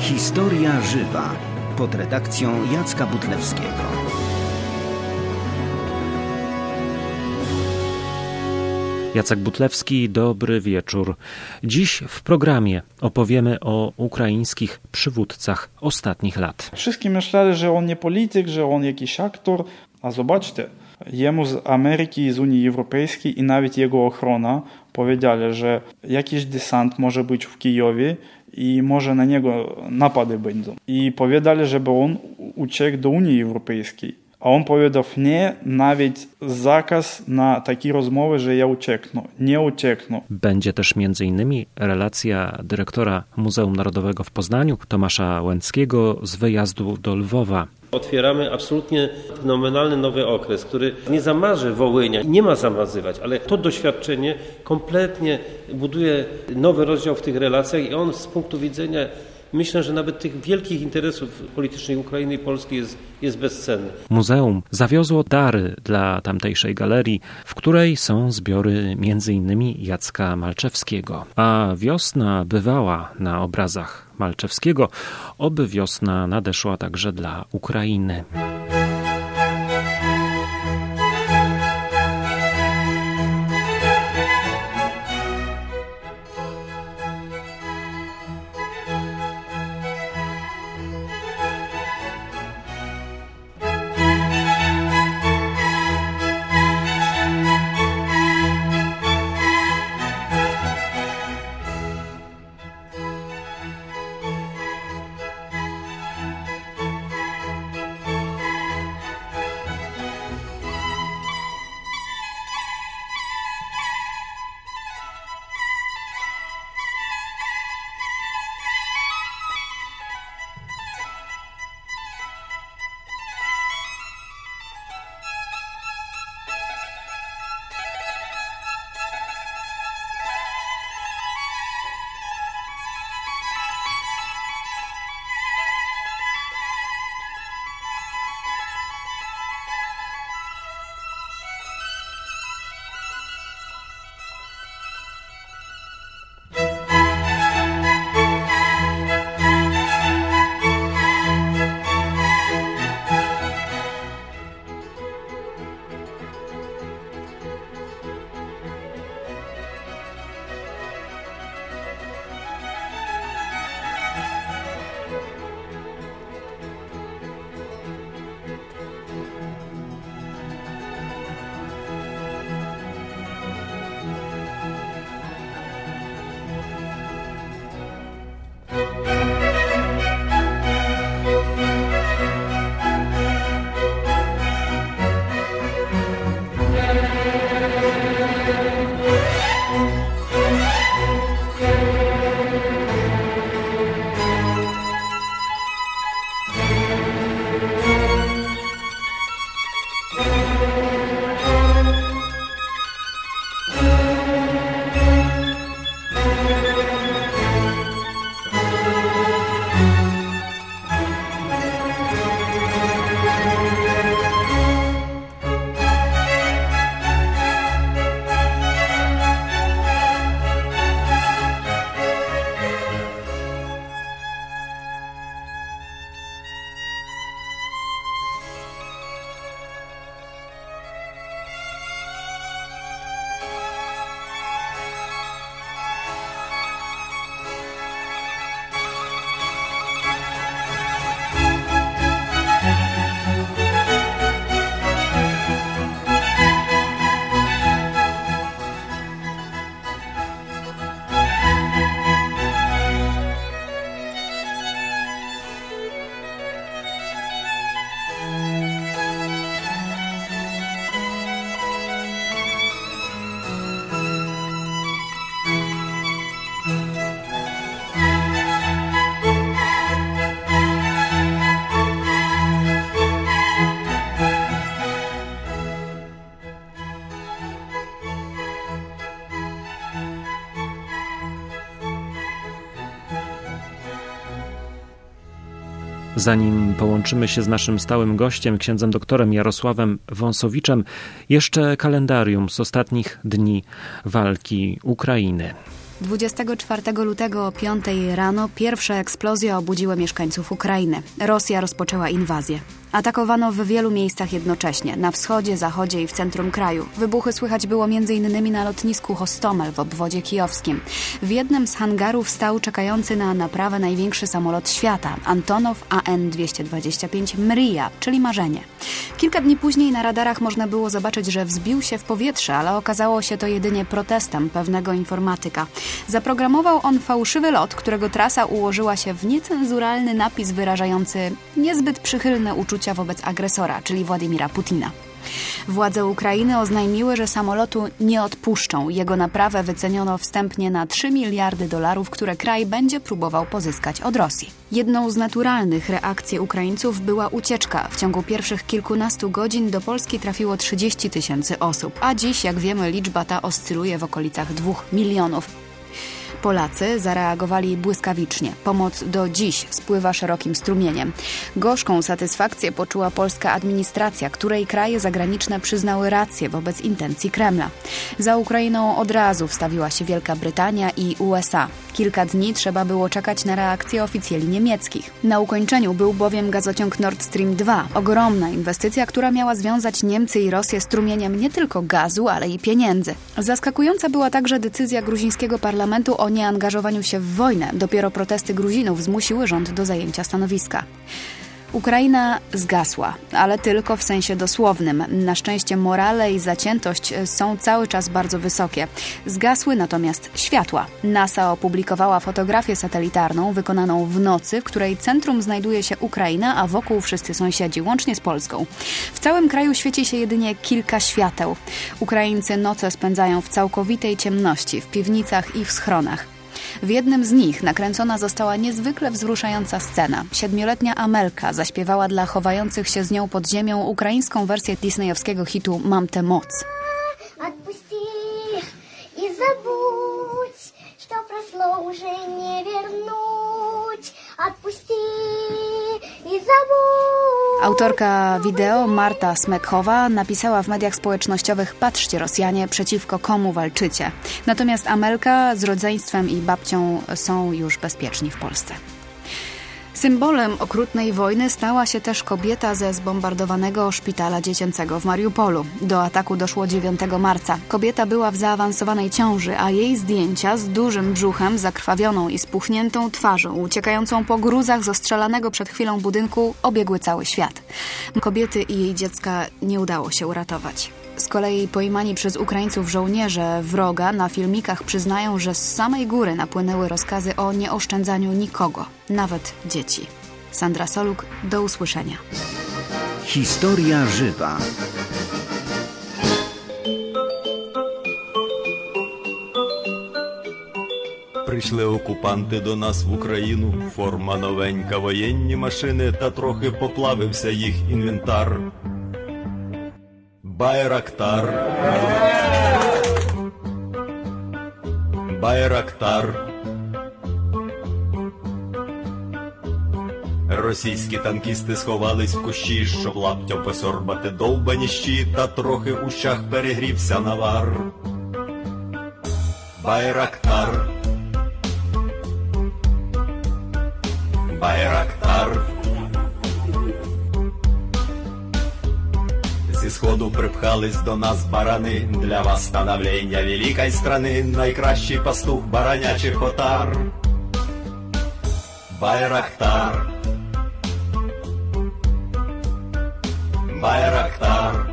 Historia żywa pod redakcją Jacka Butlewskiego. Jacek Butlewski, dobry wieczór. Dziś w programie opowiemy o ukraińskich przywódcach ostatnich lat. Wszyscy myśleli, że on nie polityk, że on jakiś aktor, a zobaczcie, jemu z Ameryki i z Unii Europejskiej i nawet jego ochrona powiedzieli, że jakiś desant może być w Kijowie i może na niego napady będą. I powiedzieli, żeby on uciekł do Unii Europejskiej. A on powiedział, nie, nawet zakaz na takie rozmowy, że ja ucieknę. Nie ucieknę. Będzie też m.in. relacja dyrektora Muzeum Narodowego w Poznaniu, Tomasza Łęckiego, z wyjazdu do Lwowa. Otwieramy absolutnie fenomenalny nowy okres, który nie zamarzy Wołynia, nie ma zamazywać, ale to doświadczenie kompletnie buduje nowy rozdział w tych relacjach i on z punktu widzenia, myślę, że nawet tych wielkich interesów politycznych Ukrainy i Polski jest bezcenny. Muzeum zawiozło dary dla tamtejszej galerii, w której są zbiory m.in. Jacka Malczewskiego. A wiosna bywała na obrazach Malczewskiego, oby wiosna nadeszła także dla Ukrainy. Zanim połączymy się z naszym stałym gościem, księdzem doktorem Jarosławem Wąsowiczem, jeszcze kalendarium z ostatnich dni walki Ukrainy. 24 lutego o 5 rano pierwsze eksplozje obudziły mieszkańców Ukrainy. Rosja rozpoczęła inwazję. Atakowano w wielu miejscach jednocześnie, na wschodzie, zachodzie i w centrum kraju. Wybuchy słychać było m.in. na lotnisku Hostomel w obwodzie kijowskim. W jednym z hangarów stał czekający na naprawę największy samolot świata, Antonow AN-225 Mrija, czyli marzenie. Kilka dni później na radarach można było zobaczyć, że wzbił się w powietrze, ale okazało się to jedynie protestem pewnego informatyka. Zaprogramował on fałszywy lot, którego trasa ułożyła się w niecenzuralny napis wyrażający niezbyt przychylne uczucia wobec agresora, czyli Władimira Putina. Władze Ukrainy oznajmiły, że samolotu nie odpuszczą. Jego naprawę wyceniono wstępnie na $3 miliardy, które kraj będzie próbował pozyskać od Rosji. Jedną z naturalnych reakcji Ukraińców była ucieczka. W ciągu pierwszych kilkunastu godzin do Polski trafiło 30 000 osób, a dziś, jak wiemy, liczba ta oscyluje w okolicach 2 milionów. Polacy zareagowali błyskawicznie. Pomoc do dziś spływa szerokim strumieniem. Gorzką satysfakcję poczuła polska administracja, której kraje zagraniczne przyznały rację wobec intencji Kremla. Za Ukrainą od razu wstawiła się Wielka Brytania i USA. Kilka dni trzeba było czekać na reakcję oficjeli niemieckich. Na ukończeniu był bowiem gazociąg Nord Stream 2. Ogromna inwestycja, która miała związać Niemcy i Rosję strumieniem nie tylko gazu, ale i pieniędzy. Zaskakująca była także decyzja gruzińskiego parlamentu o nieangażowaniu się w wojnę. Dopiero protesty Gruzinów zmusiły rząd do zajęcia stanowiska. Ukraina zgasła, ale tylko w sensie dosłownym. Na szczęście morale i zaciętość są cały czas bardzo wysokie. Zgasły natomiast światła. NASA opublikowała fotografię satelitarną wykonaną w nocy, w której centrum znajduje się Ukraina, a wokół wszyscy sąsiedzi, łącznie z Polską. W całym kraju świeci się jedynie kilka świateł. Ukraińcy noce spędzają w całkowitej ciemności, w piwnicach i w schronach. W jednym z nich nakręcona została niezwykle wzruszająca scena. 7-letnia Amelka zaśpiewała dla chowających się z nią pod ziemią ukraińską wersję disneyowskiego hitu Mam tę moc. Отпусти и забудь, что прошло уже не вернуть. Отпусти и забудь. Autorka wideo Marta Smekhowa napisała w mediach społecznościowych: patrzcie Rosjanie, przeciwko komu walczycie. Natomiast Amelka z rodzeństwem i babcią są już bezpieczni w Polsce. Symbolem okrutnej wojny stała się też kobieta ze zbombardowanego szpitala dziecięcego w Mariupolu. Do ataku doszło 9 marca. Kobieta była w zaawansowanej ciąży, a jej zdjęcia z dużym brzuchem, zakrwawioną i spuchniętą twarzą, uciekającą po gruzach z ostrzelanego przed chwilą budynku, obiegły cały świat. Kobiety i jej dziecka nie udało się uratować. Z kolei pojmani przez Ukraińców żołnierze wroga na filmikach przyznają, że z samej góry napłynęły rozkazy o nieoszczędzaniu nikogo, nawet dzieci. Sandra Soluk, do usłyszenia. Historia żywa. Прийшли окупанти до нас в Україну, форма новенька, воєнні машини, та трохи поплавився їх інвентар. Байрактар. Байрактар. Російські танкісти сховались в кущі, щоб лаптям посорбати довбані щі, та трохи у щах перегрівся навар. Байрактар. Байрактар. Зі сходу припхались до нас барани, для восстановлення великої страни, найкращий пастух баранячих отар. Байрактар. Байрактар.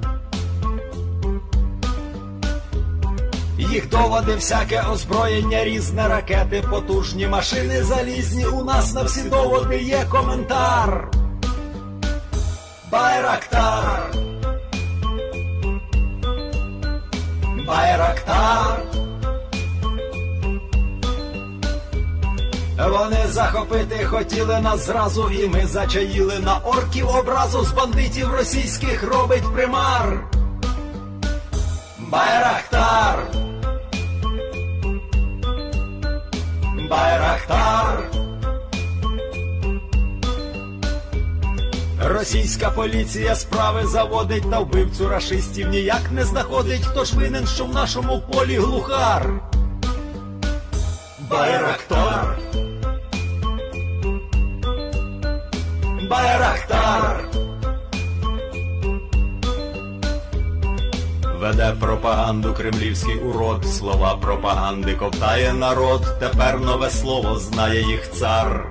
Їх доводи, всяке озброєння, різне, ракети, потужні машини залізні, у нас на всі доводи є коментар. Байрактар. Байрактар. Вони захопити хотіли нас зразу, і ми зачаїли на орків образу, з бандитів російських робить примар. Байрактар. Байрактар. Російська поліція справи заводить, та вбивцю рашистів ніяк не знаходить, хто ж винен, що в нашому полі глухар. Байрактар, Байрактар. Веде пропаганду кремлівський урод, слова пропаганди ковтає народ, тепер нове слово знає їх цар.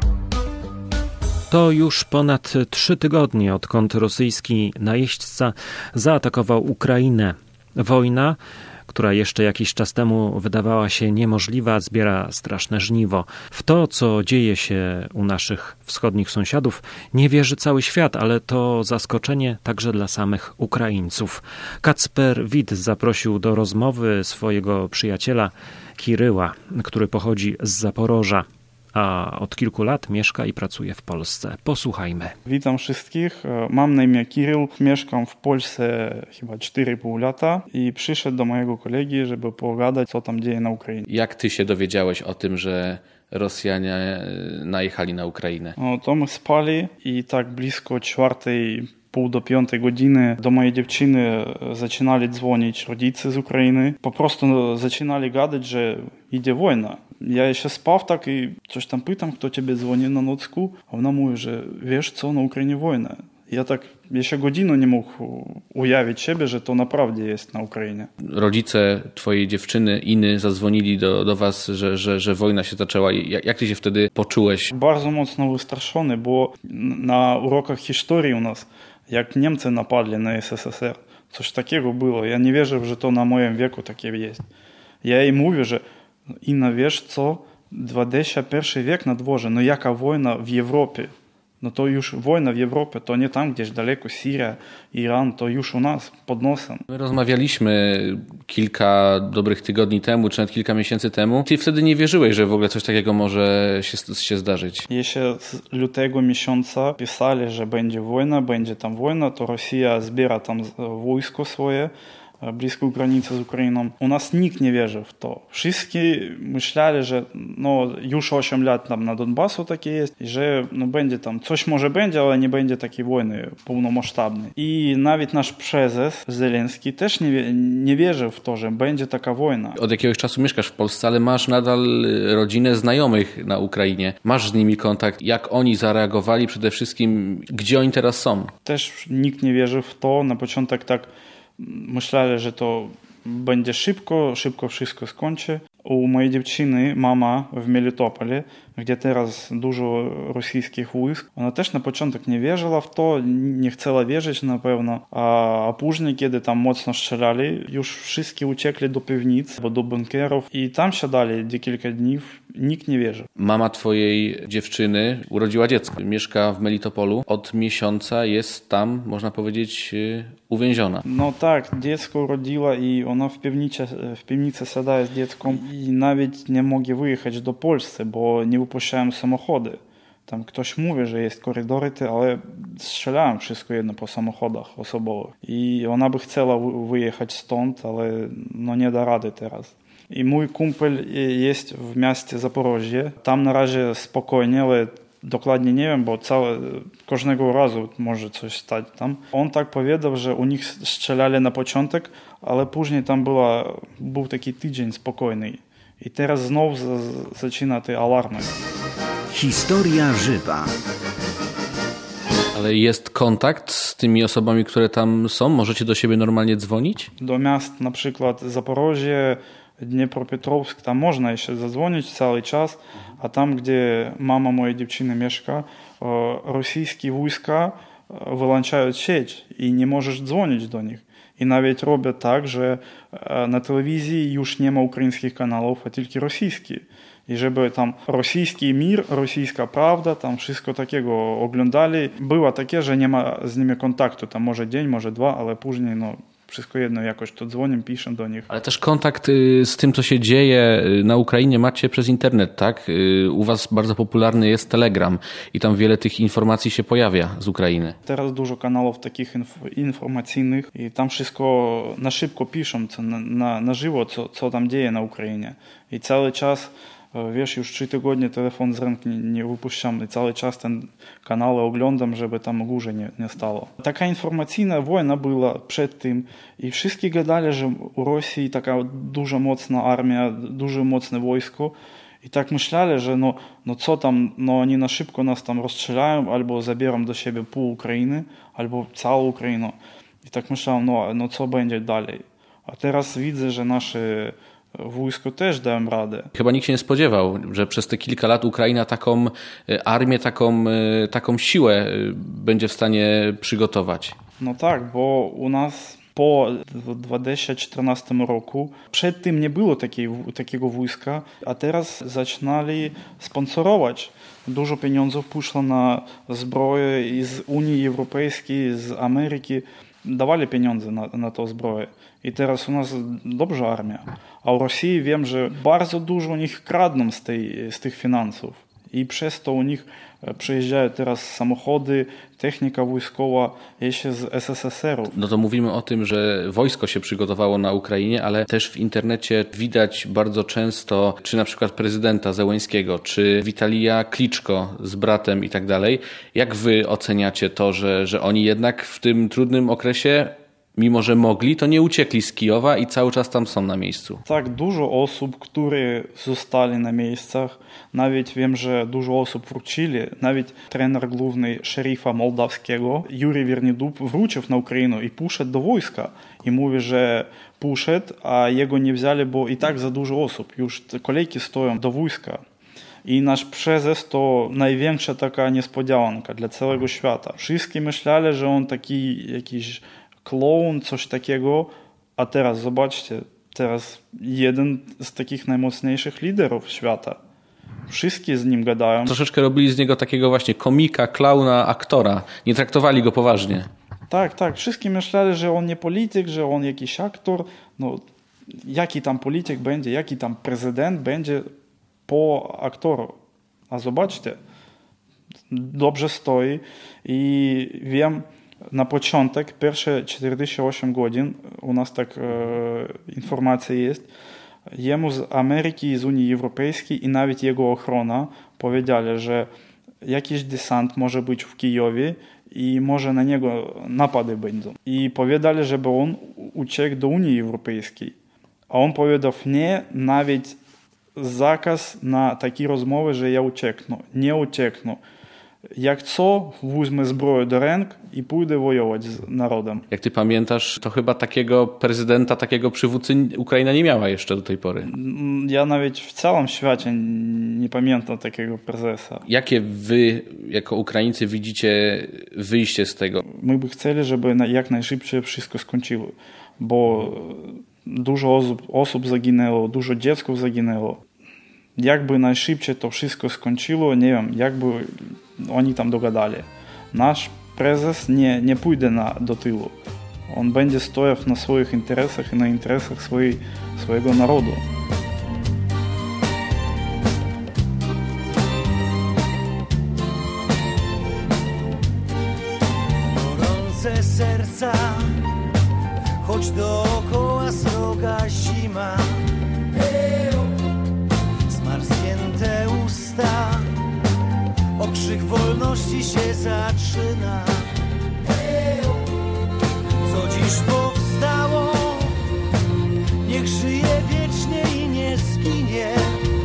To już ponad 3 tygodnie, odkąd rosyjski najeźdźca zaatakował Ukrainę. Wojna, która jeszcze jakiś czas temu wydawała się niemożliwa, zbiera straszne żniwo. W to, co dzieje się u naszych wschodnich sąsiadów, nie wierzy cały świat, ale to zaskoczenie także dla samych Ukraińców. Kacper Wit zaprosił do rozmowy swojego przyjaciela Kiryła, który pochodzi z Zaporoża, a od kilku lat mieszka i pracuje w Polsce. Posłuchajmy. Witam wszystkich. Mam na imię Kiryl. Mieszkam w Polsce chyba 4,5 lata i przyszedł do mojego kolegi, żeby pogadać, co tam dzieje na Ukrainie. Jak ty się dowiedziałeś o tym, że Rosjanie najechali na Ukrainę? No, to my spali i tak blisko 4:30 do 5 godziny do mojej dziewczyny zaczynali dzwonić rodzice z Ukrainy. Po prostu zaczynali gadać, że idzie wojna. Ja jeszcze spał tak i coś tam pytam, kto ciebie dzwoni na nocku, a ona mówi, że wiesz co, na Ukrainie wojna. Ja tak jeszcze godzinę nie mógł ujawić siebie, że to naprawdę jest na Ukrainie. Rodzice twojej dziewczyny, Iny, zadzwonili do was, że wojna się zaczęła. Jak ty się wtedy poczułeś? Bardzo mocno wystraszony, bo na urokach historii u nas, jak Niemcy napadli na SSSR, coś takiego było. Ja nie wierzę, że to na moim wieku takie jest. Ja jej mówię, że Inna, wiesz co, XXI wiek na dworze, no jaka wojna w Europie? No to już wojna w Europie, to nie tam gdzieś daleko, Syria, Iran, to już u nas, pod nosem. My rozmawialiśmy kilka dobrych tygodni temu, czy nawet kilka miesięcy temu. Ty wtedy nie wierzyłeś, że w ogóle coś takiego może się zdarzyć. Jeszcze z lutego miesiąca pisali, że będzie tam wojna, to Rosja zbiera tam wojsko swoje, blisko granicy z Ukrainą. U nas nikt nie wierzył w to. Wszyscy myśleli, że no, już 8 lat tam na Donbasu takie jest i że no, będzie tam, coś może będzie, ale nie będzie takiej wojny pełnomasztabnej. I nawet nasz prezes Zelenski też nie wierzył w to, że będzie taka wojna. Od jakiegoś czasu mieszkasz w Polsce, ale masz nadal rodzinę znajomych na Ukrainie. Masz z nimi kontakt. Jak oni zareagowali? Przede wszystkim, gdzie oni teraz są? Też nikt nie wierzył w to. Na początek tak myśleli, że to będzie szybko wszystko skończy. U mojej dziewczyny mama w Melitopole, gdzie teraz dużo rosyjskich wojsk, ona też na początek nie wierzyła w to, nie chciała wierzyć na pewno, a później, kiedy tam mocno strzelali, już wszyscy uciekli do piwnic, do bunkerów i tam siadali kilka dni, nikt nie wierzył. Mama twojej dziewczyny urodziła dziecko, mieszka w Melitopolu, od miesiąca jest tam, można powiedzieć, uwięziona. No tak, dziecko urodziła i ona w piwnicy siada z dzieckiem i nawet nie mogli wyjechać do Polski, bo nie wypuszczają samochody. Tam ktoś mówi, że jest korydory, ale strzelają wszystko jedno po samochodach osobowych. I ona by chciała wyjechać stąd, ale no nie da rady teraz. I mój kumpel jest w mieście Zaporożie. Tam na razie spokojnie, ale dokładnie nie wiem, bo każdego razu może coś stać tam. On tak powiedział, że u nich strzelali na początek, ale później tam był taki tydzień spokojny. I teraz znowu zaczyna te alarmy. Historia żywa. Ale jest kontakt z tymi osobami, które tam są? Możecie do siebie normalnie dzwonić? Do miast na przykład Zaporożie, Dniepropetrowsk, tam można jeszcze zadzwonić cały czas, a tam, gdzie mama mojej dziewczyny mieszka, rosyjskie wojska wyłączają sieć i nie możesz dzwonić do nich. I nawet robią tak, że na telewizji już nie ma ukraińskich kanałów, a tylko rosyjskie. I żeby tam rosyjski mir, rosyjska prawda, tam wszystko takiego oglądali. Było takie, że nie ma z nimi kontaktu, tam może dzień, może dwa, ale później no wszystko jedno jakoś to dzwonię, piszę do nich. Ale też kontakt z tym, co się dzieje na Ukrainie macie przez internet, tak? U was bardzo popularny jest Telegram i tam wiele tych informacji się pojawia z Ukrainy. Teraz dużo kanałów takich informacyjnych i tam wszystko na szybko piszą, na żywo, co tam dzieje na Ukrainie. I cały czas, wiesz, już 3 tygodnie telefon z ręki nie wypuszczam i cały czas ten kanały oglądam, żeby tam górze nie stało. Taka informacyjna wojna była przed tym i wszyscy gadali, że u Rosji taka duża mocna armia, duże mocne wojsko I tak myśleli, że no co tam, no oni na szybko nas tam rozstrzelają, albo zabiorą do siebie pół Ukrainy, albo całą Ukrainę. I tak myślałem, no co będzie dalej. A teraz widzę, że nasze wojsko też dają radę. Chyba nikt się nie spodziewał, że przez te kilka lat Ukraina taką armię, taką siłę będzie w stanie przygotować. No tak, bo u nas po 2014 roku przed tym nie było takiego wojska, a teraz zaczynali sponsorować. Dużo pieniędzy poszło na zbroję i z Unii Europejskiej, z Ameryki. Dawali pieniądze na tą zbroję. I teraz u nas dobrze armia. A w Rosji wiem, że bardzo dużo u nich kradną z tych finansów. I przez to u nich przyjeżdżają teraz samochody, technika wojskowa, jeszcze z SSSR-u. No to mówimy o tym, że wojsko się przygotowało na Ukrainie, ale też w internecie widać bardzo często, czy na przykład prezydenta Zełenskiego, czy Witalija Kliczko z bratem i tak dalej. Jak wy oceniacie to, że oni jednak w tym trudnym okresie, mimo że mogli, to nie uciekli z Kijowa i cały czas tam są na miejscu? Tak, dużo osób, które zostali na miejscach. Nawet wiem, że dużo osób wrócili. Nawet trener główny szeryfa mołdawskiego, Jurij Wernidub, wrócił na Ukrainę i poszedł do wojska. I mówi, że poszedł, a jego nie wzięli, bo i tak za dużo osób. Już te kolejki stoją do wojska. I nasz prezes to największa taka niespodzianka dla całego świata. Wszyscy myśleli, że on taki jakiś kloun, coś takiego, a teraz zobaczcie, teraz jeden z takich najmocniejszych liderów świata. Wszyscy z nim gadają. Troszeczkę robili z niego takiego właśnie komika, klauna, aktora. Nie traktowali go poważnie. Tak. Wszyscy myśleli, że on nie polityk, że on jakiś aktor. No, jaki tam polityk będzie, jaki tam prezydent będzie po aktoru. A zobaczcie, dobrze stoi i wiem, na początek, pierwsze 48 godzin, u nas tak informacja jest, jemu z Ameryki i z Unii Europejskiej i nawet jego ochrona powiedzieli, że jakiś desant może być w Kijowie i może na niego napady będą. I powiedzieli, żeby on uciekł do Unii Europejskiej. A on powiedział, nie, nawet zakaz na takie rozmowy, że ja ucieknę. Nie ucieknę. Jak co, wezmę zbroję do ręk i pójdę wojować z narodem. Jak ty pamiętasz, to chyba takiego prezydenta, takiego przywódcy Ukraina nie miała jeszcze do tej pory. Ja nawet w całym świecie nie pamiętam takiego prezesa. Jakie wy, jako Ukraińcy, widzicie wyjście z tego? My by chcieli, żeby jak najszybciej wszystko skończyło, bo dużo osób zaginęło, dużo dziecków zaginęło. Jakby najszybciej to wszystko skończyło, nie wiem, jakby oni tam dogadali. Nasz prezes nie pójdzie do tyłu. On będzie stoяł na swoich interesach i na interesach swojego narodu. Gorące serca, choć dookoła sroga zima. Zmarznięte usta, okrzyk wolności się zaczyna. Co dziś powstało, niech żyje wiecznie i nie zginie.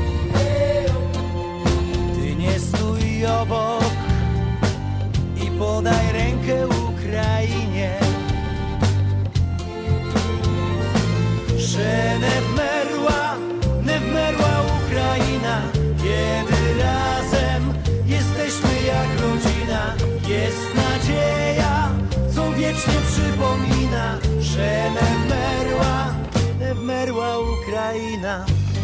Ty nie stój obok i podaj rękę Ukrainie. Że nie wmerła Ukraina, kiedy razem jesteśmy jak rodzina. Jest nadzieja, co wiecznie przypomina, że nie wmerła Ukraina.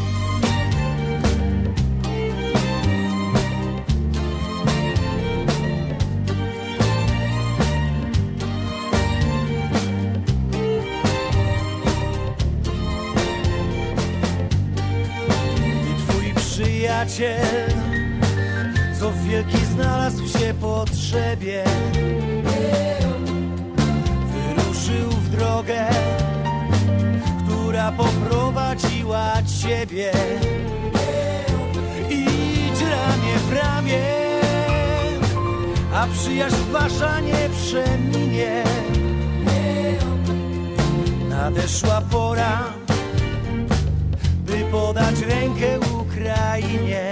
Przyjaciel, co wielki znalazł się potrzebie, wyruszył w drogę, która poprowadziła ciebie. Idź ramię w ramię, a przyjaźń wasza nie przeminie. Nadeszła pora, by podać rękę Ukrainie. Ukrainie.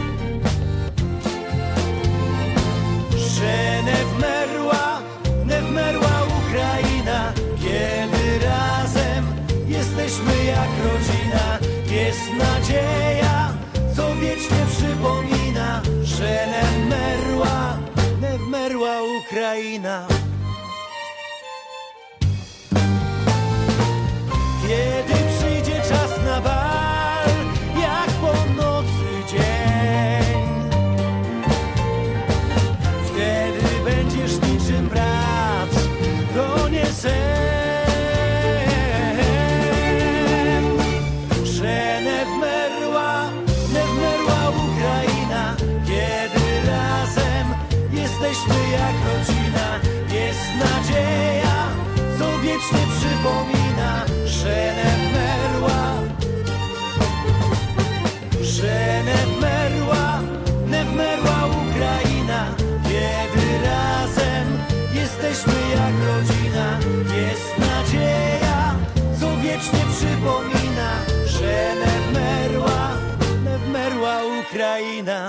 Że nie wmerła Ukraina, kiedy razem jesteśmy jak rodzina. Jest nadzieja, co wiecznie przypomina, że nie wmerła Ukraina. Kiedy przyjdzie czas na bal, jak po nocy dzień, wtedy będziesz niczym brat, to nie sen. Że nie wmerła Ukraina, kiedy razem jesteśmy jak rodzina. Jest nadzieja, co wiecznie przypomina, że nie wmerła Ukraina, kiedy razem jesteśmy jak rodzina. Jest nadzieja, co wiecznie przypomina, że nie wmerła Ukraina.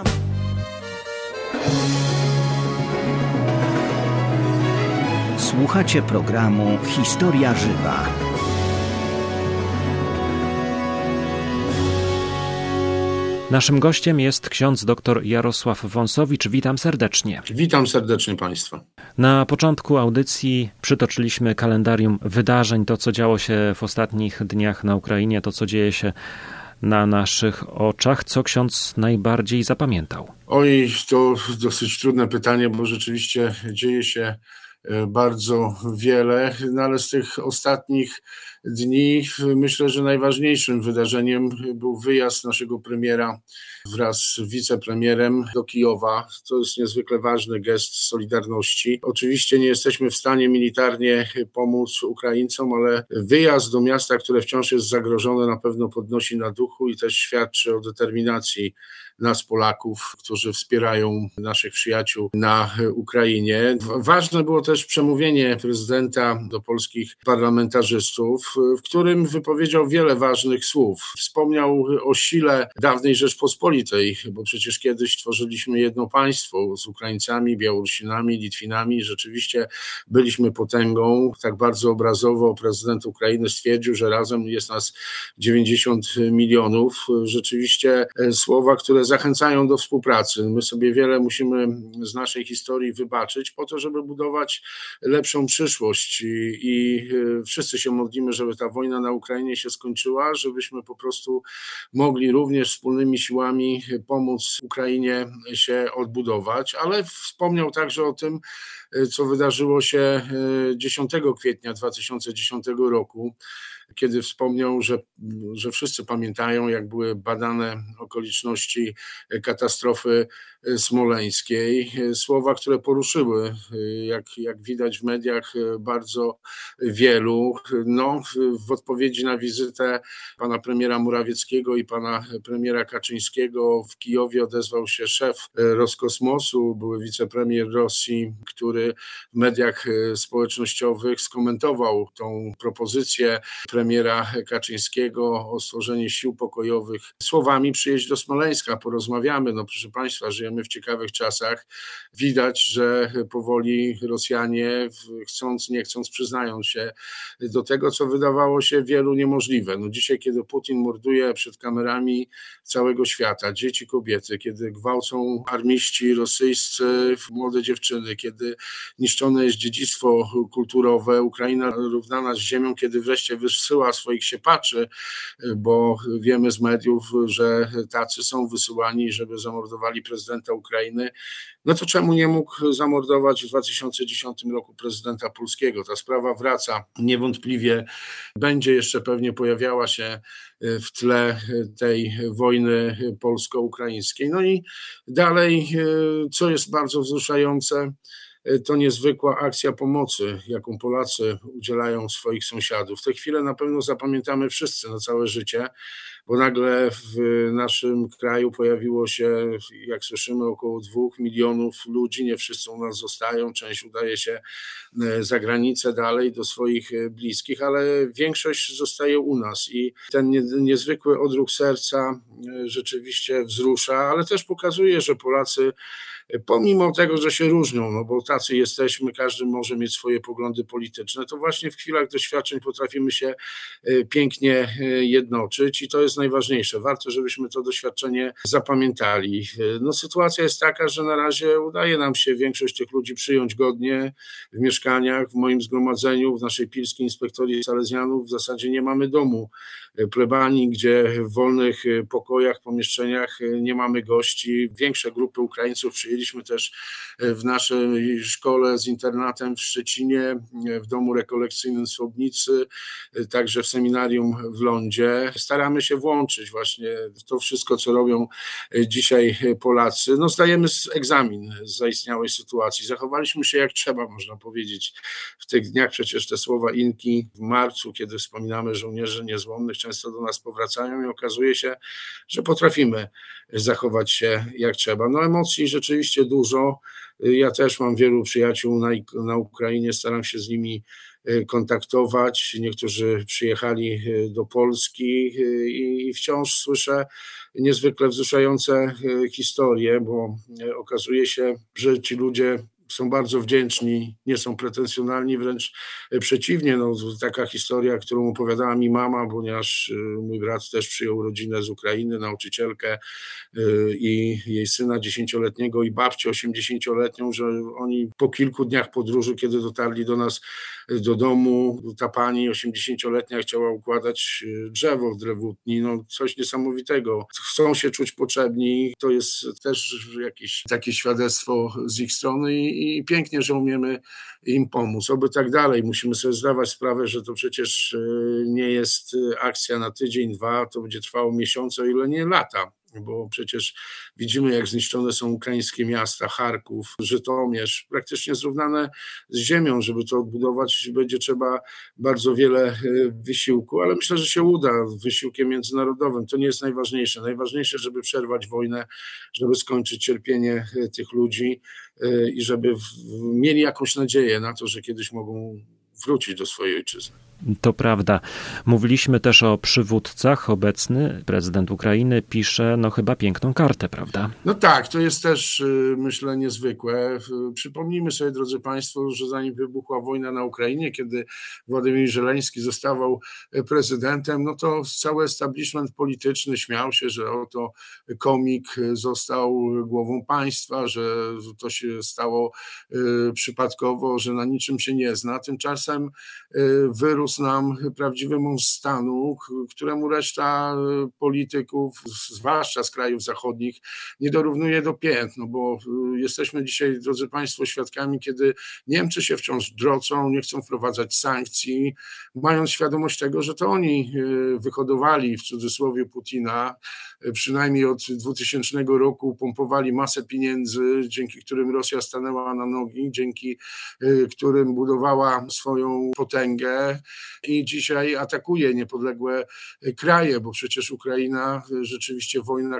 Słuchacie programu Historia Żywa. Naszym gościem jest ksiądz dr Jarosław Wąsowicz. Witam serdecznie. Witam serdecznie Państwa. Na początku audycji przytoczyliśmy kalendarium wydarzeń, to co działo się w ostatnich dniach na Ukrainie, to co dzieje się na naszych oczach. Co ksiądz najbardziej zapamiętał? Oj, to dosyć trudne pytanie, bo rzeczywiście dzieje się bardzo wiele, no ale z tych ostatnich dni myślę, że najważniejszym wydarzeniem był wyjazd naszego premiera wraz z wicepremierem do Kijowa. To jest niezwykle ważny gest solidarności. Oczywiście nie jesteśmy w stanie militarnie pomóc Ukraińcom, ale wyjazd do miasta, które wciąż jest zagrożone, na pewno podnosi na duchu i też świadczy o determinacji nas, Polaków, którzy wspierają naszych przyjaciół na Ukrainie. Ważne było też przemówienie prezydenta do polskich parlamentarzystów, w którym wypowiedział wiele ważnych słów. Wspomniał o sile dawnej Rzeczpospolitej, bo przecież kiedyś tworzyliśmy jedno państwo z Ukraińcami, Białorusinami, Litwinami. Rzeczywiście byliśmy potęgą. Tak bardzo obrazowo prezydent Ukrainy stwierdził, że razem jest nas 90 milionów. Rzeczywiście słowa, które zachęcają do współpracy. My sobie wiele musimy z naszej historii wybaczyć po to, żeby budować lepszą przyszłość i wszyscy się modlimy, żeby ta wojna na Ukrainie się skończyła, żebyśmy po prostu mogli również wspólnymi siłami pomóc Ukrainie się odbudować, ale wspomniał także o tym, co wydarzyło się 10 kwietnia 2010 roku, kiedy wspomniał, że wszyscy pamiętają, jak były badane okoliczności katastrofy smoleńskiej. Słowa, które poruszyły, jak widać w mediach, bardzo wielu. No, w odpowiedzi na wizytę pana premiera Morawieckiego i pana premiera Kaczyńskiego w Kijowie odezwał się szef Roskosmosu, były wicepremier Rosji, który w mediach społecznościowych skomentował tą propozycję premiera Kaczyńskiego o stworzenie sił pokojowych słowami: przyjedź do Smoleńska, porozmawiamy. No proszę Państwa, żyjemy w ciekawych czasach. Widać, że powoli Rosjanie, chcąc nie chcąc, przyznają się do tego, co wydawało się wielu niemożliwe. No dzisiaj, kiedy Putin morduje przed kamerami całego świata dzieci, kobiety, kiedy gwałcą armiści rosyjscy młode dziewczyny, kiedy niszczone jest dziedzictwo kulturowe, Ukraina równana z ziemią, kiedy wreszcie wysyła swoich siepaczy, bo wiemy z mediów, że tacy są wysyłani, żeby zamordowali prezydenta Ukrainy, no to czemu nie mógł zamordować w 2010 roku prezydenta polskiego? Ta sprawa wraca. Niewątpliwie będzie jeszcze pewnie pojawiała się w tle tej wojny polsko-ukraińskiej. No i dalej, co jest bardzo wzruszające, to niezwykła akcja pomocy, jaką Polacy udzielają swoich sąsiadów. Tę chwilę na pewno zapamiętamy wszyscy na całe życie, bo nagle w naszym kraju pojawiło się, jak słyszymy, około 2 milionów ludzi. Nie wszyscy u nas zostają, część udaje się za granicę dalej do swoich bliskich, ale większość zostaje u nas i ten niezwykły odruch serca rzeczywiście wzrusza, ale też pokazuje, że Polacy, pomimo tego, że się różnią, no bo tacy jesteśmy, każdy może mieć swoje poglądy polityczne, to właśnie w chwilach doświadczeń potrafimy się pięknie jednoczyć i to jest najważniejsze. Warto, żebyśmy to doświadczenie zapamiętali. No, sytuacja jest taka, że na razie udaje nam się większość tych ludzi przyjąć godnie w mieszkaniach. W moim zgromadzeniu, w naszej Pilskiej Inspektorii Salezjanów w zasadzie nie mamy domu plebanii, gdzie w wolnych pokojach, pomieszczeniach nie mamy gości. Większe grupy Ukraińców przyjęliśmy też w naszej szkole z internatem w Szczecinie, w domu rekolekcyjnym w Słobnicy, także w seminarium w Lądzie. Staramy się włączyć właśnie w to wszystko, co robią dzisiaj Polacy. No, zdajemy egzamin z zaistniałej sytuacji. Zachowaliśmy się jak trzeba, można powiedzieć. W tych dniach przecież te słowa Inki w marcu, kiedy wspominamy żołnierzy niezłomnych, często do nas powracają i okazuje się, że potrafimy zachować się jak trzeba. No, emocji rzeczywiście dużo. Ja też mam wielu przyjaciół na Ukrainie, staram się z nimi kontaktować. Niektórzy przyjechali do Polski i wciąż słyszę niezwykle wzruszające historie, bo okazuje się, że ci ludzie są bardzo wdzięczni, nie są pretensjonalni, wręcz przeciwnie. No, taka historia, którą opowiadała mi mama, ponieważ mój brat też przyjął rodzinę z Ukrainy, nauczycielkę i jej syna 10-letniego i babcię 80-letnią, że oni po kilku dniach podróży, kiedy dotarli do nas do domu, ta pani 80-letnia chciała układać drzewo w drewutni, no coś niesamowitego. Chcą się czuć potrzebni, to jest też jakieś takie świadectwo z ich strony i pięknie, że umiemy im pomóc. Oby tak dalej. Musimy sobie zdawać sprawę, że to przecież nie jest akcja na tydzień, 2, to będzie trwało miesiące, o ile nie lata. Bo przecież widzimy, jak zniszczone są ukraińskie miasta, Charków, Żytomierz, praktycznie zrównane z ziemią. Żeby to odbudować, będzie trzeba bardzo wiele wysiłku, ale myślę, że się uda wysiłkiem międzynarodowym. To nie jest najważniejsze. Najważniejsze, żeby przerwać wojnę, żeby skończyć cierpienie tych ludzi i żeby mieli jakąś nadzieję na to, że kiedyś mogą wrócić do swojej ojczyzny. To prawda. Mówiliśmy też o przywódcach. Obecny prezydent Ukrainy pisze chyba piękną kartę, prawda? No tak, to jest też, myślę, niezwykłe. Przypomnijmy sobie, drodzy Państwo, że zanim wybuchła wojna na Ukrainie, kiedy Władimir Żeleński zostawał prezydentem, no to cały establishment polityczny śmiał się, że oto komik został głową państwa, że to się stało przypadkowo, że na niczym się nie zna. Tymczasem wyrósł nam prawdziwy mąż stanu, któremu reszta polityków, zwłaszcza z krajów zachodnich, nie dorównuje do pięt, bo jesteśmy dzisiaj, drodzy Państwo, świadkami, kiedy Niemcy się wciąż drocą, nie chcą wprowadzać sankcji, mając świadomość tego, że to oni wyhodowali, w cudzysłowie, Putina, przynajmniej od 2000 roku pompowali masę pieniędzy, dzięki którym Rosja stanęła na nogi, dzięki którym budowała swoją potęgę i dzisiaj atakuje niepodległe kraje, bo przecież Ukraina, rzeczywiście wojna,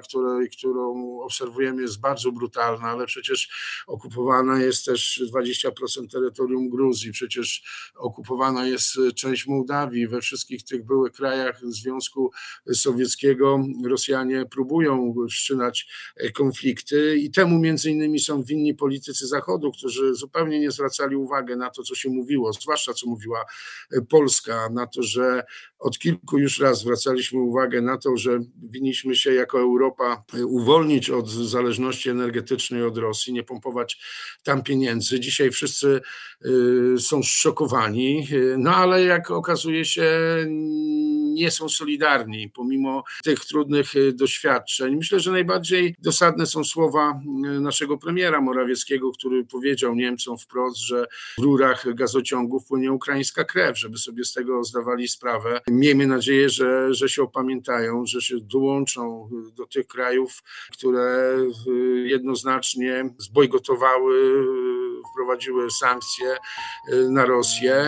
którą obserwujemy, jest bardzo brutalna, ale przecież okupowana jest też 20% terytorium Gruzji, przecież okupowana jest część Mołdawii. We wszystkich tych byłych krajach Związku Sowieckiego Rosjanie próbują wszczynać konflikty i temu między innymi są winni politycy Zachodu, którzy zupełnie nie zwracali uwagi na to, co się mówiło, zwłaszcza co mówiła Polska, na to, że od kilku już raz zwracaliśmy uwagę na to, że winniśmy się jako Europa uwolnić od zależności energetycznej od Rosji, nie pompować tam pieniędzy. Dzisiaj wszyscy są zszokowani, ale jak okazuje się, nie są solidarni pomimo tych trudnych doświadczeń. Myślę, że najbardziej dosadne są słowa naszego premiera Morawieckiego, który powiedział Niemcom wprost, że w rurach gazociągów płynie ukraińska krew, żeby sobie z tego zdawali sprawę. Miejmy nadzieję, że się opamiętają, że się dołączą do tych krajów, które jednoznacznie zbojkotowały wprowadziły sankcje na Rosję.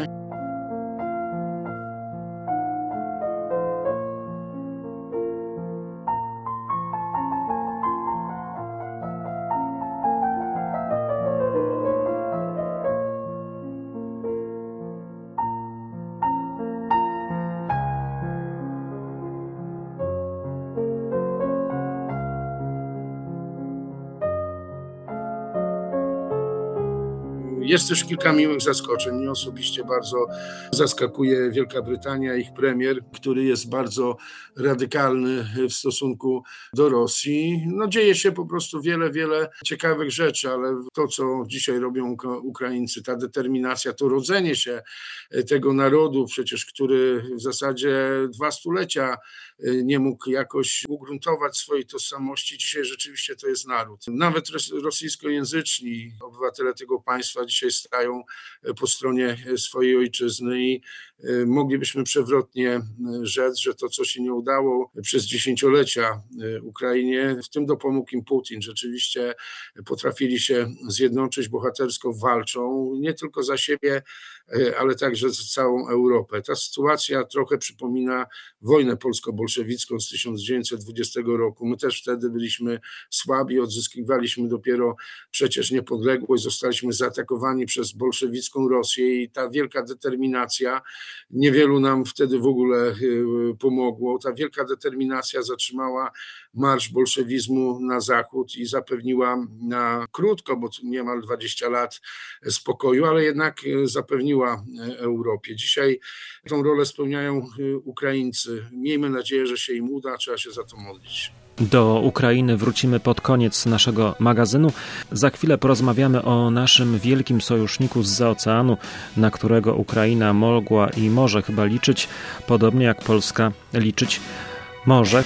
Jest też kilka miłych zaskoczeń. Mnie osobiście bardzo zaskakuje Wielka Brytania, ich premier, który jest bardzo radykalny w stosunku do Rosji. No, dzieje się po prostu wiele ciekawych rzeczy, ale to, co dzisiaj robią Ukraińcy, ta determinacja, to rodzenie się tego narodu, przecież który w zasadzie 2 stulecia nie mógł jakoś ugruntować swojej tożsamości. Dzisiaj rzeczywiście to jest naród. Nawet rosyjskojęzyczni obywatele tego państwa dzisiaj stają po stronie swojej ojczyzny i moglibyśmy przewrotnie rzec, że to, co się nie udało przez dziesięciolecia Ukrainie, w tym dopomógł im Putin. Rzeczywiście potrafili się zjednoczyć, bohatersko walczą nie tylko za siebie, ale także za całą Europę. Ta sytuacja trochę przypomina wojnę polsko-bolszewicką z 1920 roku. My też wtedy byliśmy słabi, odzyskiwaliśmy dopiero przecież niepodległość, zostaliśmy zaatakowani przez bolszewicką Rosję i ta wielka determinacja niewielu nam wtedy w ogóle pomogło. Ta wielka determinacja zatrzymała marsz bolszewizmu na zachód i zapewniła na krótko, bo niemal 20 lat spokoju, ale jednak zapewniła Europie. Dzisiaj tą rolę spełniają Ukraińcy. Miejmy nadzieję, że się im uda, trzeba się za to modlić. Do Ukrainy wrócimy pod koniec naszego magazynu. Za chwilę porozmawiamy o naszym wielkim sojuszniku zza oceanu, na którego Ukraina mogła i może chyba liczyć, podobnie jak Polska liczyć może.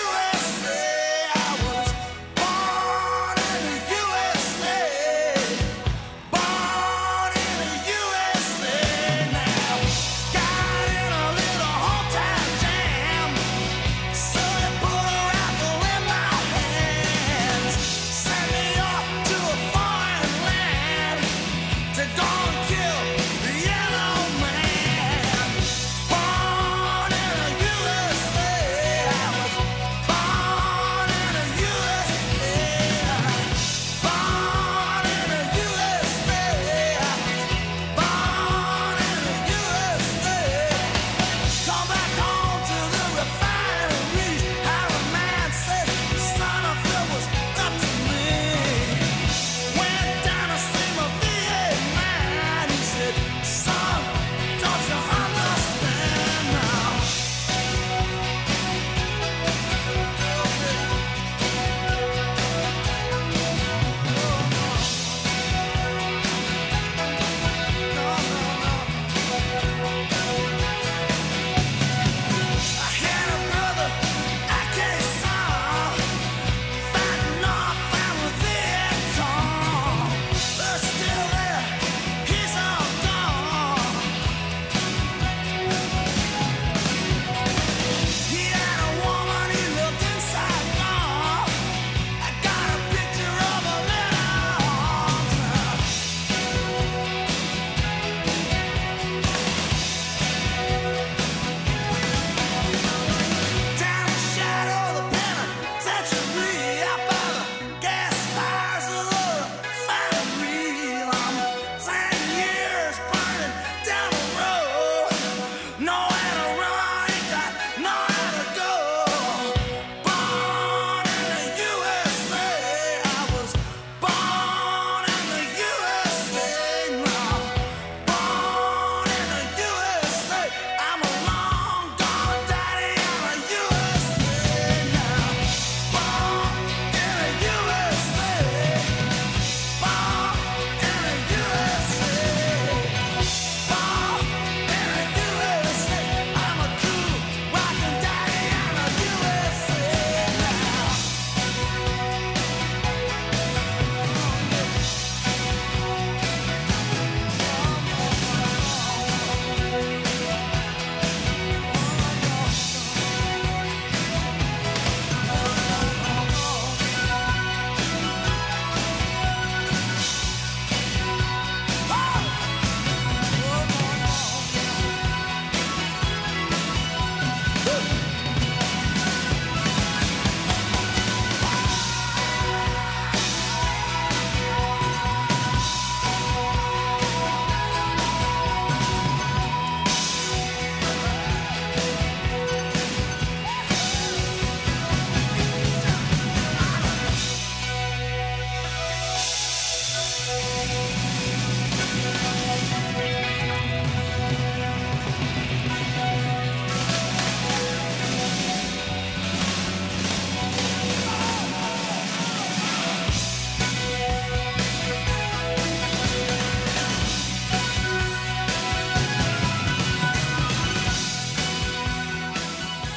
USA.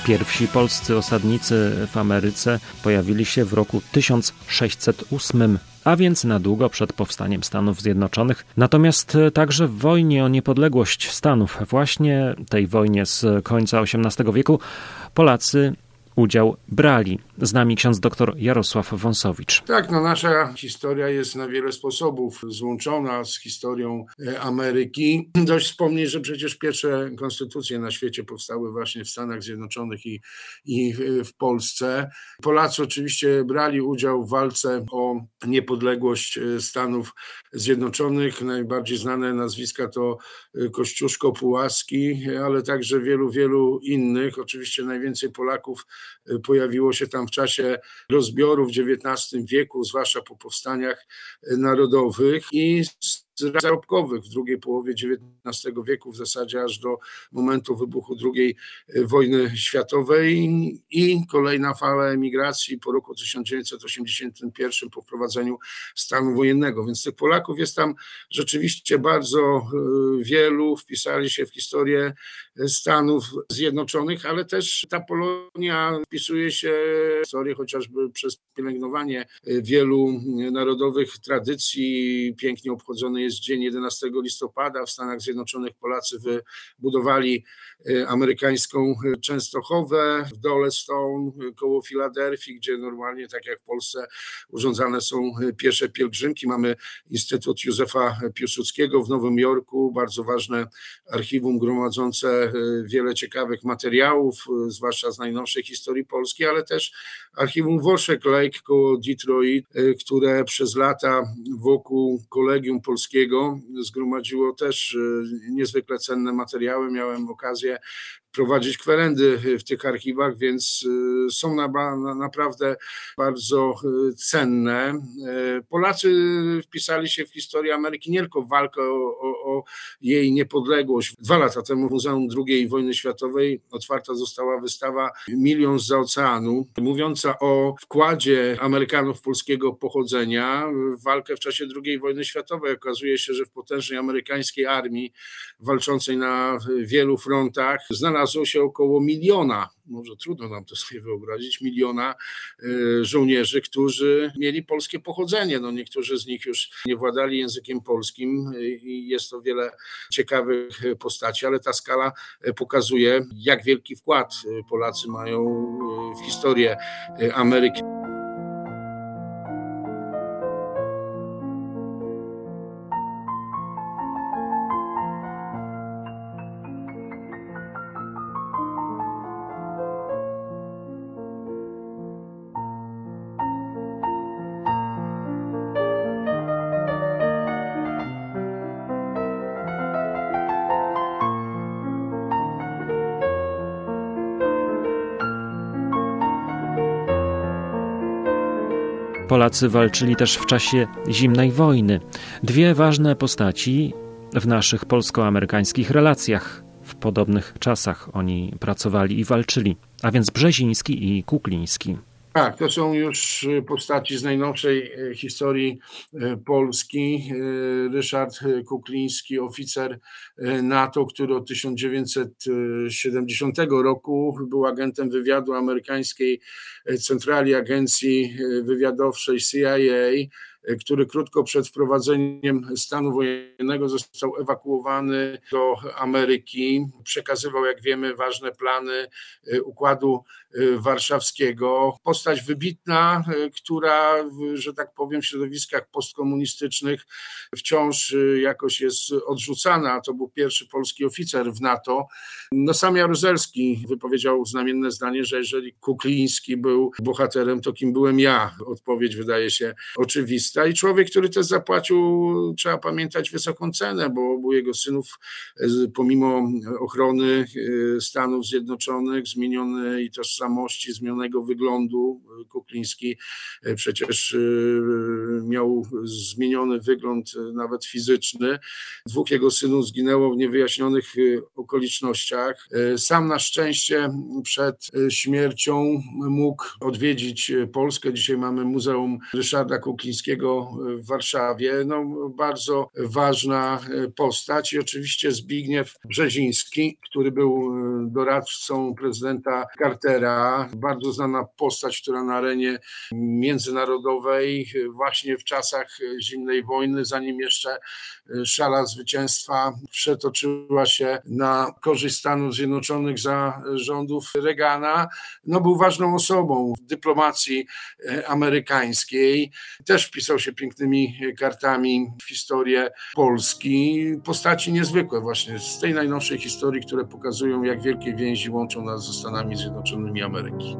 Pierwsi polscy osadnicy w Ameryce pojawili się w roku 1608, a więc na długo przed powstaniem Stanów Zjednoczonych. Natomiast także w wojnie o niepodległość Stanów, właśnie tej wojnie z końca XVIII wieku, Polacy udział brali. Z nami ksiądz dr Jarosław Wąsowicz. Tak, nasza historia jest na wiele sposobów złączona z historią Ameryki. Dość wspomnieć, że przecież pierwsze konstytucje na świecie powstały właśnie w Stanach Zjednoczonych i w Polsce. Polacy oczywiście brali udział w walce o niepodległość Stanów Zjednoczonych. Najbardziej znane nazwiska to Kościuszko Pułaski, ale także wielu innych. Oczywiście najwięcej Polaków pojawiło się tam w czasie rozbiorów w XIX wieku, zwłaszcza po powstaniach narodowych i zarobkowych w drugiej połowie XIX wieku, w zasadzie aż do momentu wybuchu II wojny światowej i kolejna fala emigracji po roku 1981 po wprowadzeniu stanu wojennego. Więc tych Polaków jest tam rzeczywiście bardzo wielu, wpisali się w historię Stanów Zjednoczonych, ale też ta Polonia wpisuje się w historię chociażby przez pielęgnowanie wielu narodowych tradycji. Pięknie obchodzony jest dzień 11 listopada. W Stanach Zjednoczonych Polacy wybudowali amerykańską Częstochowę w Dole Stone koło Filadelfii, gdzie normalnie, tak jak w Polsce, urządzane są piesze pielgrzymki. Mamy Instytut Józefa Piłsudskiego w Nowym Jorku, bardzo ważne archiwum gromadzące wiele ciekawych materiałów, zwłaszcza z najnowszej historii Polski, ale też archiwum Washek Lake koło Detroit, które przez lata wokół Kolegium Polskiego zgromadziło też niezwykle cenne materiały. Miałem okazję prowadzić kwerendy w tych archiwach, więc są naprawdę bardzo cenne. Polacy wpisali się w historię Ameryki nie tylko w walkę o jej niepodległość. 2 lata temu w Muzeum II Wojny Światowej otwarta została wystawa Milion zza oceanu, mówiąca o wkładzie Amerykanów polskiego pochodzenia w walkę w czasie II wojny światowej. Okazuje się, że w potężnej amerykańskiej armii walczącej na wielu frontach znalazło się około 1 miliona, może trudno nam to sobie wyobrazić, 1 miliona żołnierzy, którzy mieli polskie pochodzenie. Niektórzy z nich już nie władali językiem polskim i jest to wiele ciekawych postaci, ale ta skala pokazuje, jak wielki wkład Polacy mają w historię Ameryki. Polacy walczyli też w czasie zimnej wojny. 2 ważne postaci w naszych polsko-amerykańskich relacjach. W podobnych czasach oni pracowali i walczyli, a więc Brzeziński i Kukliński. Tak, to są już postaci z najnowszej historii Polski. Ryszard Kukliński, oficer NATO, który od 1970 roku był agentem wywiadu amerykańskiej Centrali Agencji Wywiadowczej CIA, który krótko przed wprowadzeniem stanu wojennego został ewakuowany do Ameryki. Przekazywał, jak wiemy, ważne plany Układu Warszawskiego. Postać wybitna, która, że tak powiem, w środowiskach postkomunistycznych wciąż jakoś jest odrzucana. To był pierwszy polski oficer w NATO. Sam Jaruzelski wypowiedział znamienne zdanie, że jeżeli Kukliński był bohaterem, to kim byłem ja? Odpowiedź wydaje się oczywista. I człowiek, który też zapłacił, trzeba pamiętać, wysoką cenę, bo obu jego synów, pomimo ochrony Stanów Zjednoczonych, zmienionej tożsamości, zmienionego wyglądu, Kukliński przecież miał zmieniony wygląd nawet fizyczny. 2 jego synów zginęło w niewyjaśnionych okolicznościach. Sam na szczęście przed śmiercią mógł odwiedzić Polskę. Dzisiaj mamy Muzeum Ryszarda Kuklińskiego Malczewskiego w Warszawie. No, bardzo ważna postać i oczywiście Zbigniew Brzeziński, który był doradcą prezydenta Cartera. Bardzo znana postać, która na arenie międzynarodowej właśnie w czasach zimnej wojny, zanim jeszcze szala zwycięstwa przetoczyła się na korzyść Stanów Zjednoczonych za rządów Reagana, no był ważną osobą w dyplomacji amerykańskiej. Też wpisał się pięknymi kartami w historię Polski. Postaci niezwykłe właśnie z tej najnowszej historii, które pokazują, jak wielkie więzi łączą nas ze Stanami Zjednoczonymi Ameryki.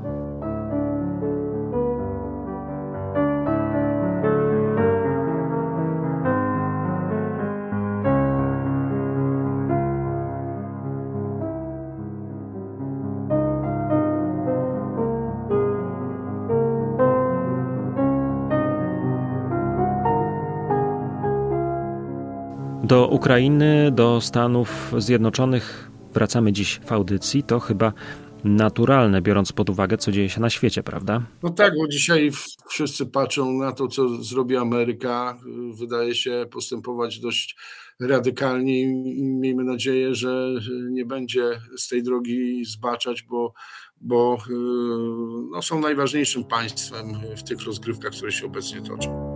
Do Ukrainy, do Stanów Zjednoczonych wracamy dziś w audycji. To chyba naturalne, biorąc pod uwagę, co dzieje się na świecie, prawda? No tak, bo dzisiaj wszyscy patrzą na to, co zrobi Ameryka. Wydaje się postępować dość radykalnie i miejmy nadzieję, że nie będzie z tej drogi zbaczać, bo no, są najważniejszym państwem w tych rozgrywkach, które się obecnie toczą.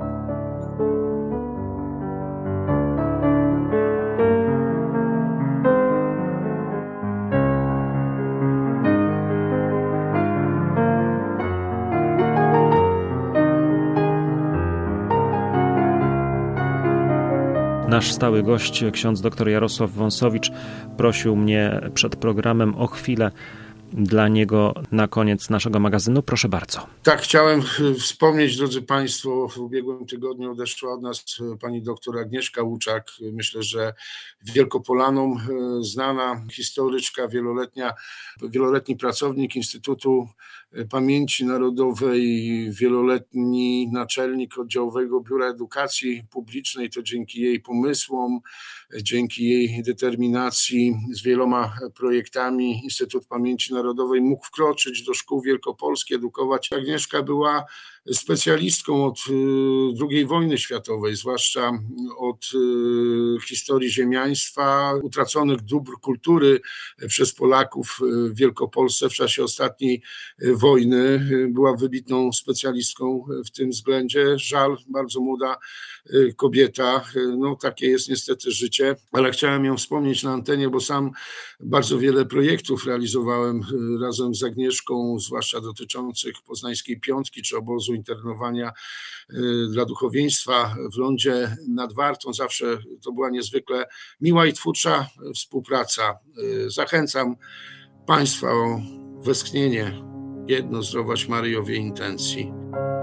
Nasz stały gość, ksiądz dr Jarosław Wąsowicz, prosił mnie przed programem o chwilę dla niego na koniec naszego magazynu. Proszę bardzo. Tak, chciałem wspomnieć, drodzy Państwo, w ubiegłym tygodniu odeszła od nas pani doktor Agnieszka Łuczak. Myślę, że Wielkopolanom znana historyczka, wieloletni pracownik Instytutu Pamięci Narodowej, wieloletni naczelnik Oddziałowego Biura Edukacji Publicznej. To dzięki jej pomysłom, dzięki jej determinacji z wieloma projektami Instytut Pamięci Narodowej mógł wkroczyć do szkół wielkopolskich, edukować. Agnieszka była specjalistką od II wojny światowej, zwłaszcza od historii ziemiaństwa, utraconych dóbr kultury przez Polaków w Wielkopolsce w czasie ostatniej wojny. Była wybitną specjalistką w tym względzie. Żal, bardzo młoda kobieta, no takie jest niestety życie, ale chciałem ją wspomnieć na antenie, bo sam bardzo wiele projektów realizowałem razem z Agnieszką, zwłaszcza dotyczących Poznańskiej Piątki czy obozu internowania dla duchowieństwa w Lądzie nad Wartą. Zawsze to była niezwykle miła i twórcza współpraca. Zachęcam Państwa o westchnienie jedno zdrowaś Maryjowej intencji.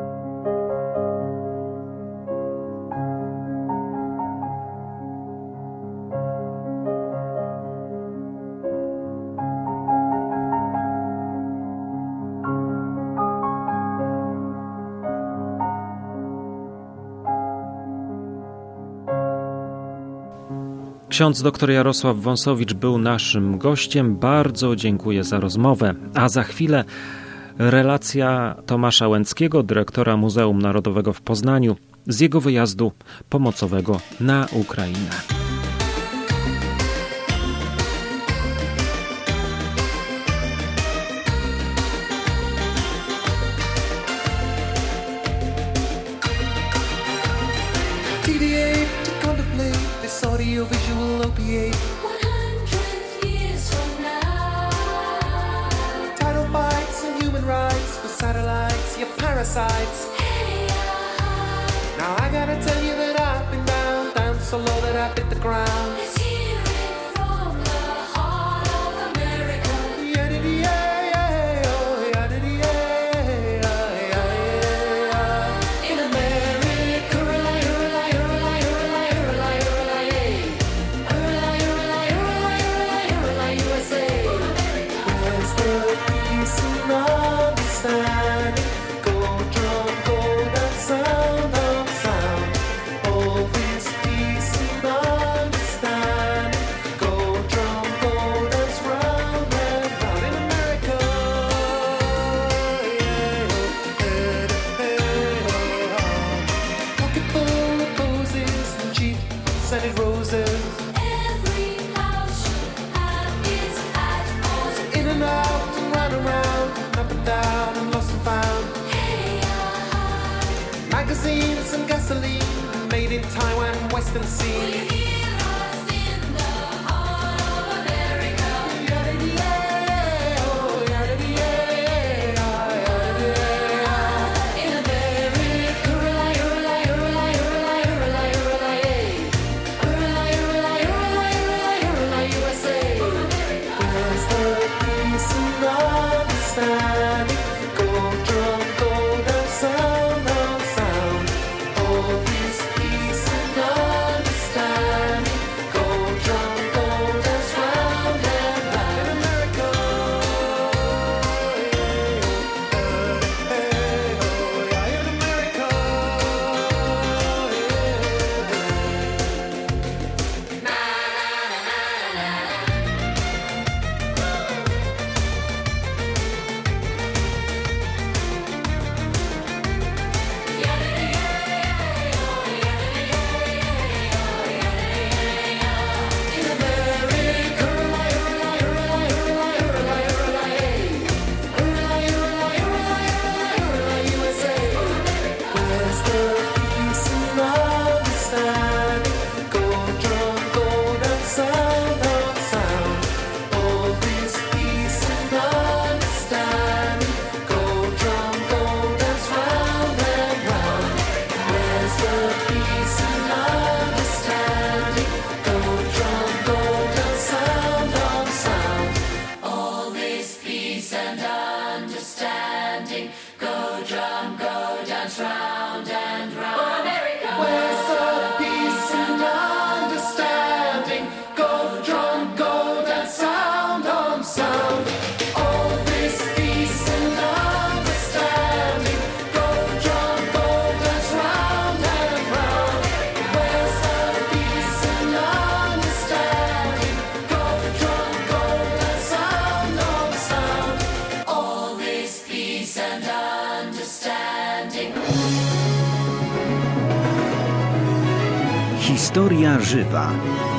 Ksiądz dr Jarosław Wąsowicz był naszym gościem. Bardzo dziękuję za rozmowę. A za chwilę relacja Tomasza Łęckiego, dyrektora Muzeum Narodowego w Poznaniu, z jego wyjazdu pomocowego na Ukrainę. Audiovisual opiate 100 years from now. Title fights and human rights for satellites, your parasites. Hey, now I gotta tell you that I've been down so low that I hit the ground. Let's hear it from the heart of America. In America, sound. All this peace and understanding. magazines and gasoline made in Taiwan, Western Sea. Historia żywa.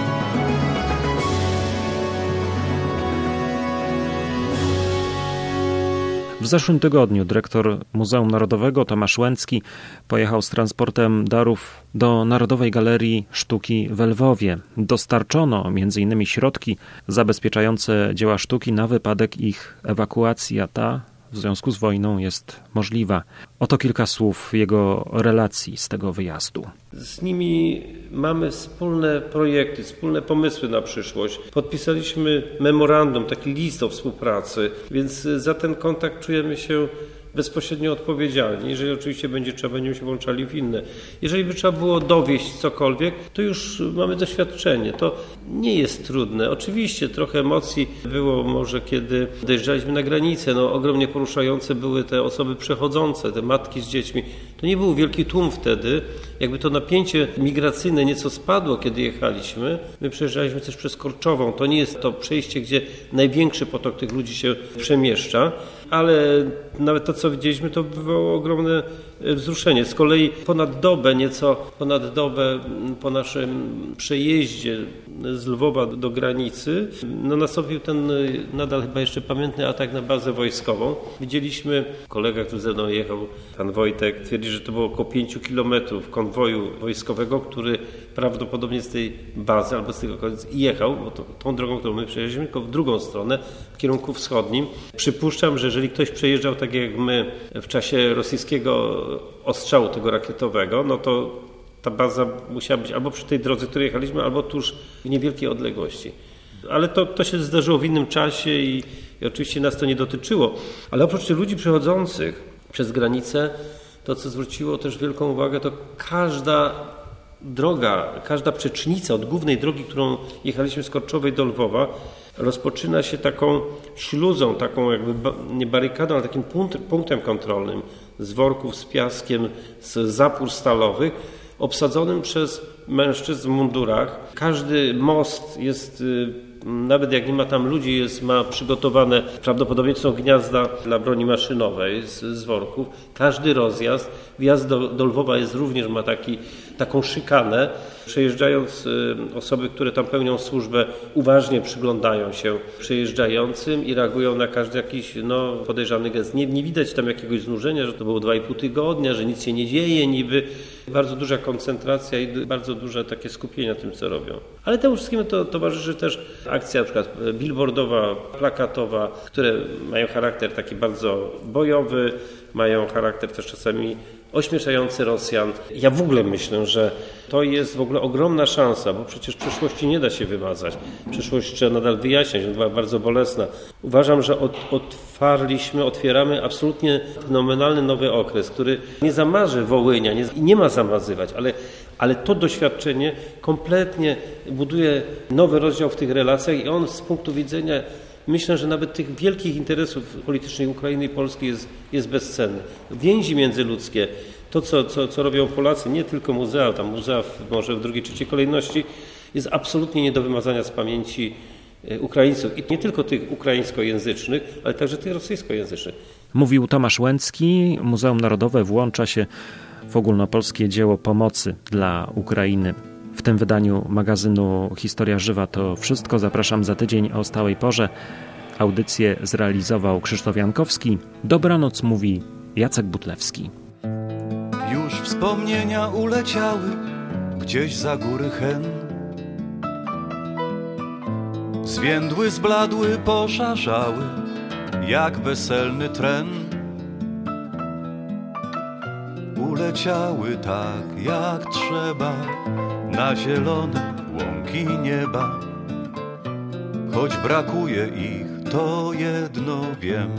W zeszłym tygodniu dyrektor Muzeum Narodowego Tomasz Łęcki pojechał z transportem darów do Narodowej Galerii Sztuki w Lwowie. Dostarczono m.in. środki zabezpieczające dzieła sztuki na wypadek ich ewakuacji, a ta w związku z wojną jest możliwa. Oto kilka słów jego relacji z tego wyjazdu. Z nimi mamy wspólne projekty, wspólne pomysły na przyszłość. Podpisaliśmy memorandum, taki list o współpracy, więc za ten kontakt czujemy się bezpośrednio odpowiedzialni. Jeżeli oczywiście będzie trzeba, będziemy się włączali w inne. Jeżeli by trzeba było dowieść cokolwiek, to już mamy doświadczenie. To nie jest trudne. Oczywiście trochę emocji było może, kiedy dojeżdżaliśmy na granicę. No, ogromnie poruszające były te osoby przechodzące, te matki z dziećmi. To nie był wielki tłum wtedy. Jakby to napięcie migracyjne nieco spadło, kiedy jechaliśmy. My przejeżdżaliśmy też przez Korczową. To nie jest to przejście, gdzie największy potok tych ludzi się przemieszcza, ale nawet to, co widzieliśmy, to wywołało ogromne wzruszenie. Z kolei nieco ponad dobę po naszym przejeździe z Lwowa do granicy, nastąpił ten nadal chyba jeszcze pamiętny atak na bazę wojskową. Widzieliśmy, kolega, który ze mną jechał, pan Wojtek, twierdzi, że to było około 5 kilometrów konwoju wojskowego, który prawdopodobnie z tej bazy albo z tych okolic jechał, bo tą drogą, którą my przejeździliśmy, tylko w drugą stronę, w kierunku wschodnim. Przypuszczam, że jeżeli ktoś przejeżdżał tak jak my w czasie rosyjskiego ostrzału tego rakietowego, no to ta baza musiała być albo przy tej drodze, której jechaliśmy, albo tuż w niewielkiej odległości. Ale to się zdarzyło w innym czasie i oczywiście nas to nie dotyczyło. Ale oprócz tych ludzi przechodzących przez granicę, to co zwróciło też wielką uwagę, to każda droga, każda przecznica od głównej drogi, którą jechaliśmy z Korczowej do Lwowa, rozpoczyna się taką śluzą, taką jakby nie barykadą, ale takim punktem kontrolnym z worków z piaskiem, z zapór stalowych, obsadzonym przez mężczyzn w mundurach. Każdy most jest, nawet jak nie ma tam ludzi, ma przygotowane, prawdopodobnie są gniazda dla broni maszynowej z worków. Każdy rozjazd, wjazd do Lwowa jest również, ma taką szykanę. Przejeżdżając, osoby, które tam pełnią służbę, uważnie przyglądają się przejeżdżającym i reagują na każdy jakiś podejrzany gest. Nie widać tam jakiegoś znużenia, że to było 2,5 tygodnia, że nic się nie dzieje niby. Bardzo duża koncentracja i bardzo duże takie skupienie na tym, co robią. Ale temu wszystkiemu towarzyszy też akcja na przykład billboardowa, plakatowa, które mają charakter taki bardzo bojowy, mają charakter też czasami ośmieszający Rosjan. Ja w ogóle myślę, że to jest w ogóle ogromna szansa, bo przecież przyszłości nie da się wymazać. Przyszłość trzeba nadal wyjaśniać, ona była bardzo bolesna. Uważam, że otwieramy absolutnie fenomenalny nowy okres, który nie zamarzy Wołynia, nie ma zamazywać, ale to doświadczenie kompletnie buduje nowy rozdział w tych relacjach i on z punktu widzenia, myślę, że nawet tych wielkich interesów politycznych Ukrainy i Polski jest bezcenny. Więzi międzyludzkie, to co robią Polacy, nie tylko muzea, tam muzea może w drugiej, trzeciej kolejności, jest absolutnie nie do wymazania z pamięci Ukraińców. I nie tylko tych ukraińskojęzycznych, ale także tych rosyjskojęzycznych. Mówił Tomasz Łęcki. Muzeum Narodowe włącza się w ogólnopolskie dzieło pomocy dla Ukrainy. W tym wydaniu magazynu Historia Żywa to wszystko. Zapraszam za tydzień o stałej porze. Audycję zrealizował Krzysztof Jankowski. Dobranoc mówi Jacek Butlewski. Już wspomnienia uleciały gdzieś za góry hen. Zwiędły, zbladły, poszarzały jak weselny tren. Uleciały tak jak trzeba na zielone łąki nieba. Choć brakuje ich, to jedno wiem.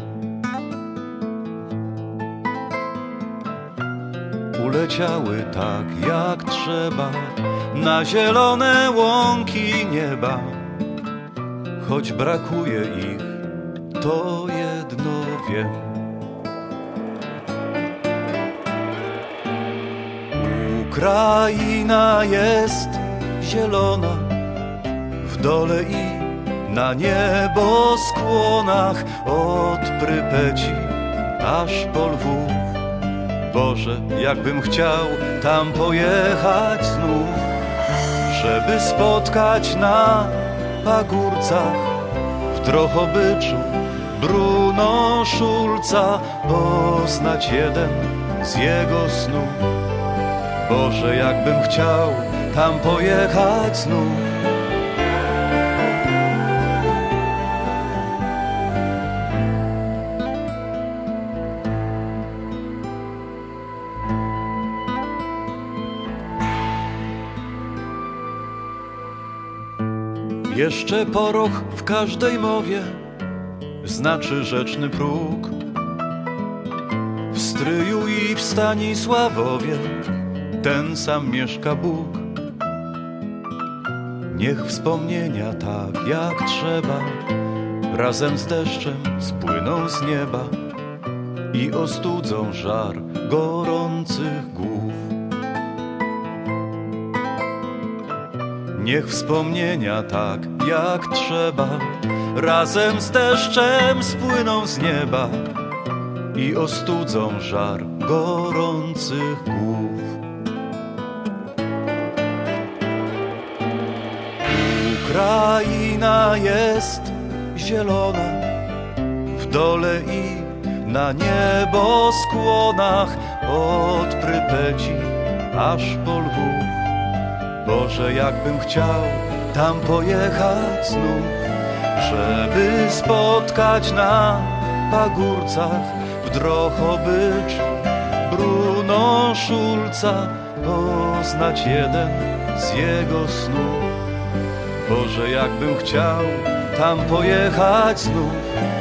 Uleciały tak jak trzeba na zielone łąki nieba. Choć brakuje ich, to jedno wiem. Ukraina jest zielona w dole i na nieboskłonach, od Prypeci aż po Lwów. Boże, jakbym chciał tam pojechać znów, żeby spotkać na pagórcach w Drohobyczu Bruno Schulza, poznać jeden z jego snów. Boże, jakbym chciał tam pojechać znów. Jeszcze poroch w każdej mowie znaczy rzeczny próg. W Stryju i w Stanisławowie ten sam mieszka Bóg. Niech wspomnienia tak jak trzeba razem z deszczem spłyną z nieba i ostudzą żar gorących głów. Niech wspomnienia tak jak trzeba razem z deszczem spłyną z nieba i ostudzą żar gorących głów. Ukraina jest zielona w dole i na nieboskłonach, od Prypeci aż po Lwów. Boże, jakbym chciał tam pojechać znów, żeby spotkać na pagórcach w Drohobyczu Bruno Schulza, poznać jeden z jego snów. Boże, jakbym chciał tam pojechać znów.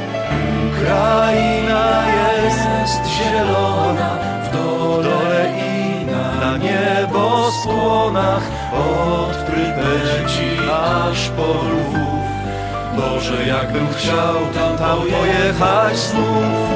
Ukraina jest zielona w dole i na nieboskłonach, od Prypeci aż po Lwów. Boże, jakbym chciał tam pojechać znów.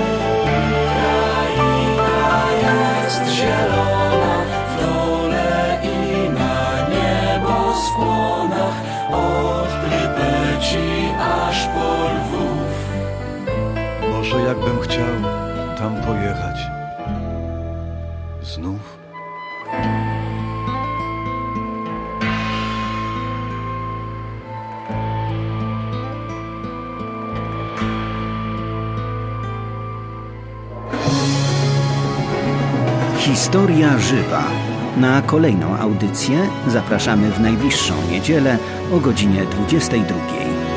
Ukraina jest zielona w dole i na nieboskłonach, od Prypeci aż po Lwów. Boże, jakbym chciał tam pojechać znów. Historia żywa. Na kolejną audycję zapraszamy w najbliższą niedzielę o godzinie 22.